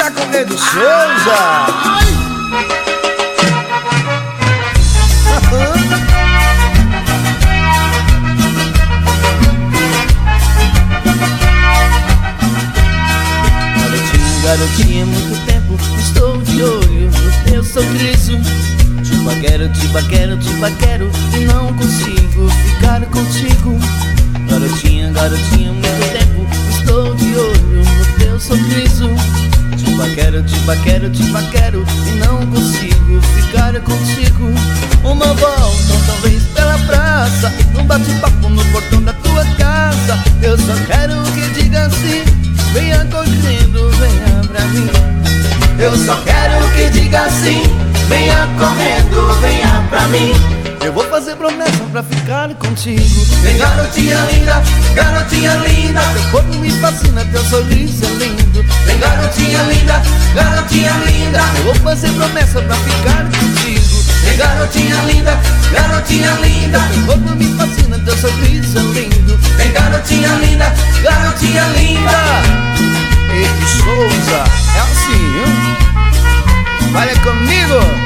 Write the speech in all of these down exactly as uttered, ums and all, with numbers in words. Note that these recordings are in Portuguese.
dançar com o Rei do Souza. Garotinha, garotinha, muito tempo estou de olho no teu sorriso. Te paquero, te paquero, te paquero e não consigo ficar contigo. Garotinha, garotinha, muito tempo estou de olho no teu sorriso. Te paquero, te paquero, te paquero e não consigo ficar contigo. Uma volta, talvez pela praça, um bate-papo no portão da tua casa. Eu só quero que diga assim, venha correndo, venha pra mim. Eu só quero que diga assim, venha correndo, venha pra mim. Eu vou fazer promessa pra ficar contigo. Vem garotinha linda, garotinha linda, teu corpo me fascina, teu sorriso é lindo. Vem garotinha linda, garotinha linda, eu vou fazer promessa pra ficar contigo. Vem garotinha linda, garotinha linda, teu corpo me fascina, teu sorriso é lindo. Vem garotinha linda, garotinha linda. Rei Souza, é assim, hein? Vai comigo.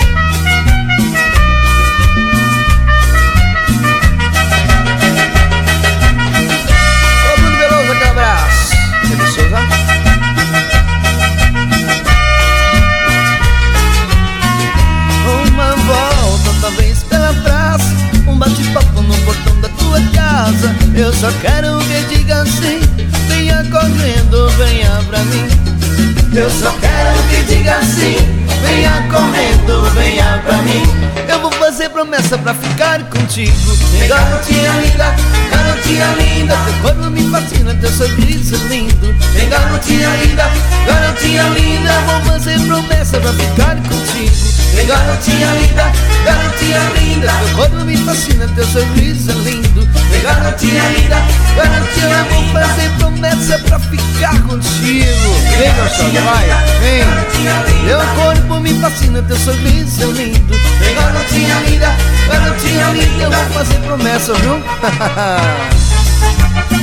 Uma volta, talvez pela praça, um bate-papo no portão da tua casa. Eu só quero que diga assim, venha correndo, venha pra mim. Eu só quero que diga assim, venha correndo, venha pra mim. Eu vou fazer promessa pra ficar contigo. Vem garotinha linda, garotinha linda, teu corpo me fascina, teu sorriso é lindo. Vem garotinha linda, garotinha linda, eu vou fazer promessa pra ficar contigo. Vem garotinha linda, garotinha linda, teu corpo me fascina, teu sorriso é lindo. Vem garotinha linda, garotinha linda, eu vou fazer promessa pra ficar contigo. Vem gostosa, vai, vem. Teu corpo me fascina, teu sorriso é lindo. Vem garotinha linda, garotinha linda, eu vou fazer promessa, viu?